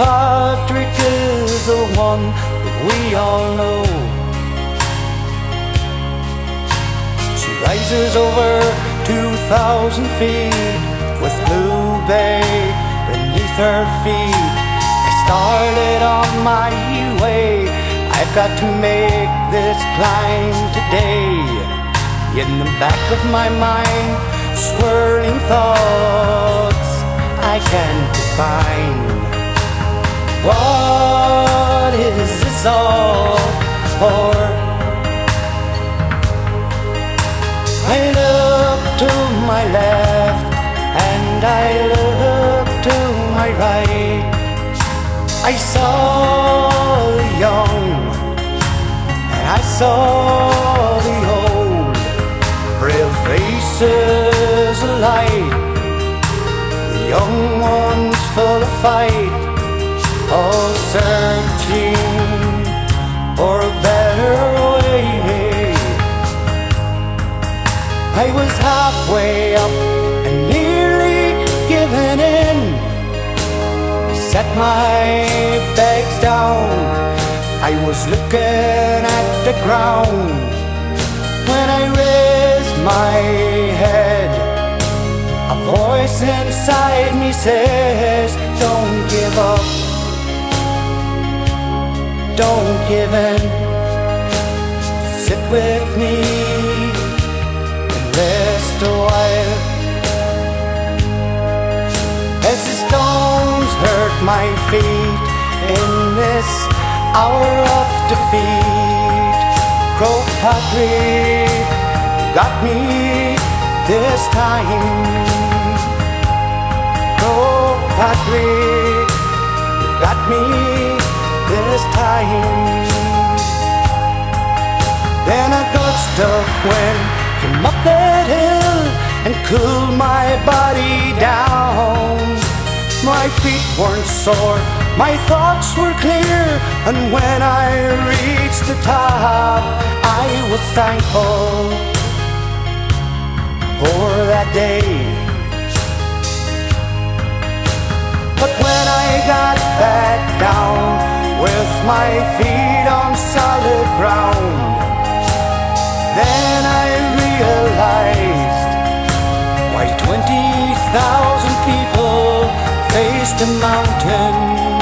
Patrick is the one that we all know. She rises over 2,000 feet with Blue Bay beneath her feet. I started on my way. I've got to make this climb today. In the back of my mind, swirling thoughts I can't define. What is this all for? I look to my left and I look to my right. I saw the young and I saw the old, brave faces alight, the young ones full of fight, all searching for a better way. I was halfway up and nearly giving in. I set my bags down. I was looking at the ground when I raised my head. A voice inside me says, don't give up, don't give in. Sit with me and rest a while. As the stones hurt my feet in this hour of defeat, Croagh Patrick got me this time. Croagh Patrick got me this time. Then a gust of wind came up that hill and cooled my body down. My feet weren't sore, my thoughts were clear, and when I reached the top, I was thankful for that day. But when I got back down with my feet on solid ground, then I realized why 20,000 people faced a mountain